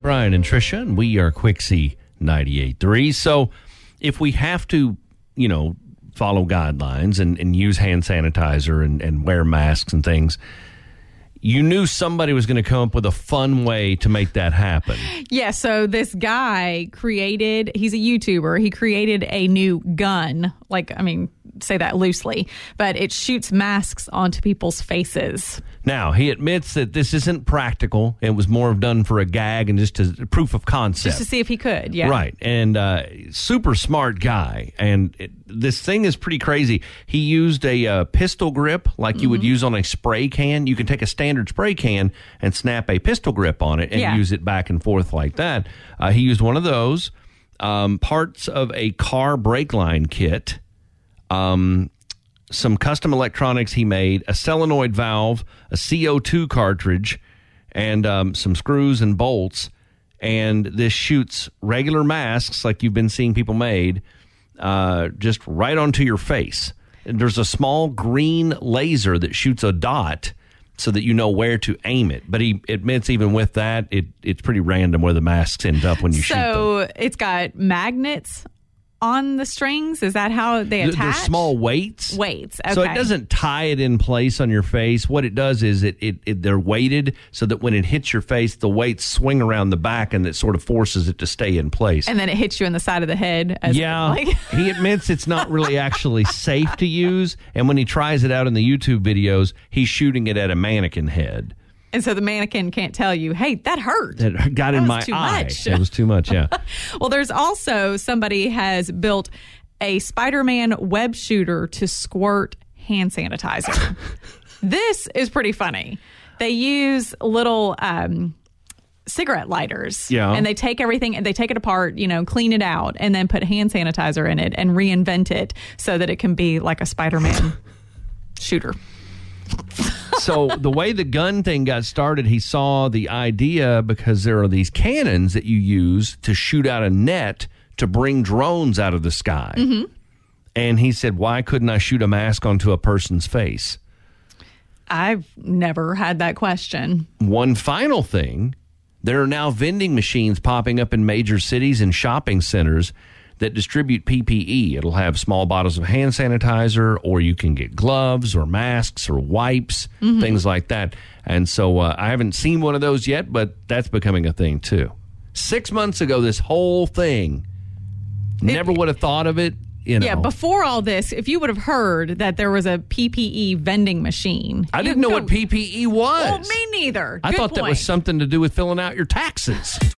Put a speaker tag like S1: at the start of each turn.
S1: Brian and Tricia, and we are Quixie 98.3. So if we have to, follow guidelines and use hand sanitizer and wear masks and things, you knew somebody was going to come up with a fun way to make that happen.
S2: Yeah, so this guy he's a YouTuber. He created a new gun, say that loosely, but it shoots masks onto people's faces.
S1: Now, he admits that this isn't practical. It was more done for a gag and just as proof of concept.
S2: Just to see if he could, yeah.
S1: Right, and super smart guy. And this thing is pretty crazy. He used a pistol grip like you would use on a spray can. You can take a standard spray can and snap a pistol grip on it and use it back and forth like that. He used one of those, parts of a car brake line kit, some custom electronics he made, a solenoid valve, a CO2 cartridge, and some screws and bolts. And this shoots regular masks like you've been seeing people made just right onto your face. And there's a small green laser that shoots a dot so that you know where to aim it. But he admits even with that, it's pretty random where the masks end up when you shoot them.
S2: So it's got magnets on the strings? Is that how they attach?
S1: They're small weights.
S2: Weights, okay.
S1: So it doesn't tie it in place on your face. What it does is they're weighted so that when it hits your face, the weights swing around the back and it sort of forces it to stay in place.
S2: And then it hits you in the side of the head.
S1: He admits it's not really actually safe to use. And when he tries it out in the YouTube videos, he's shooting it at a mannequin head.
S2: And so the mannequin can't tell you, hey, that hurt.
S1: That got in my eye. It was too much, yeah.
S2: Well, there's also somebody has built a Spider-Man web shooter to squirt hand sanitizer. This is pretty funny. They use little cigarette lighters.
S1: Yeah.
S2: And they take everything and they take it apart, clean it out, and then put hand sanitizer in it and reinvent it so that it can be like a Spider-Man shooter.
S1: So the way the gun thing got started, he saw the idea because there are these cannons that you use to shoot out a net to bring drones out of the sky. Mm-hmm. And he said, why couldn't I shoot a mask onto a person's face?
S2: I've never had that question.
S1: One final thing, there are now vending machines popping up in major cities and shopping centers that distribute PPE. It'll have small bottles of hand sanitizer, or you can get gloves or masks or wipes, things like that. And so I haven't seen one of those yet, but that's becoming a thing too. 6 months ago, this whole thing, never would have thought of it.
S2: Yeah, before all this, if you would have heard that there was a PPE vending machine.
S1: I didn't know what PPE was.
S2: Well, me neither.
S1: I thought that was something to do with filling out your taxes.